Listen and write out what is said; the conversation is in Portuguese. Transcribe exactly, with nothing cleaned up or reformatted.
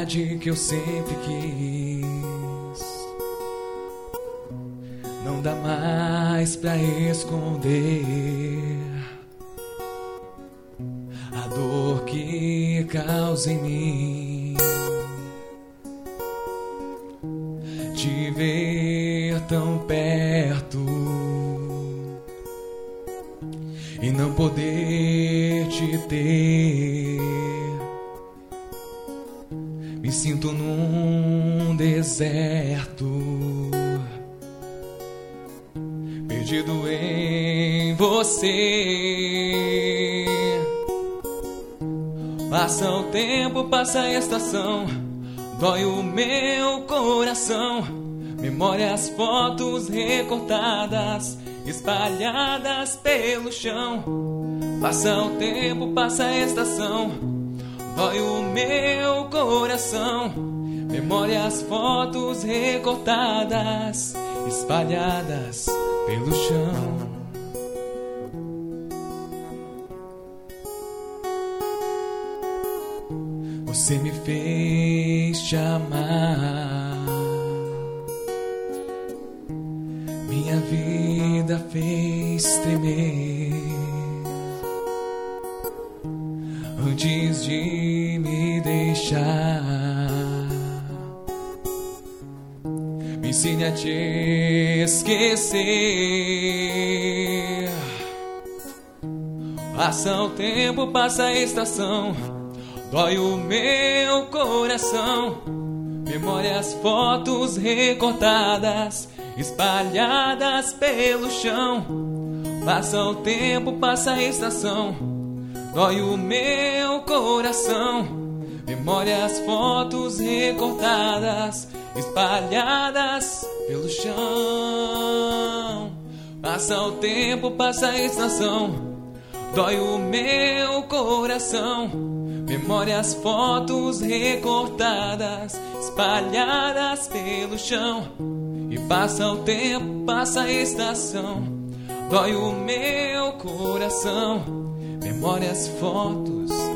verdade que eu sempre quis. Não dá mais pra esconder a dor que causa em mim te ver tão perto e não poder te ter. Me sinto num deserto, perdido em você. Passa o tempo, passa a estação, dói o meu coração. Memórias, fotos recortadas, espalhadas pelo chão. Passa o tempo, passa a estação, dói o meu coração. Memórias, fotos recortadas, espalhadas pelo chão. Você me fez te amar, minha vida fez tremer antes de me deixar. Me ensine a te esquecer. Passa o tempo, passa a estação, dói o meu coração. Memórias, fotos recortadas, espalhadas pelo chão. Passa o tempo, passa a estação, dói o meu coração. Memórias, fotos recortadas, espalhadas pelo chão. Passa o tempo, passa a estação, dói o meu coração. Memórias, fotos recortadas, espalhadas pelo chão. E passa o tempo, passa a estação, dói o meu coração. Memórias, fotos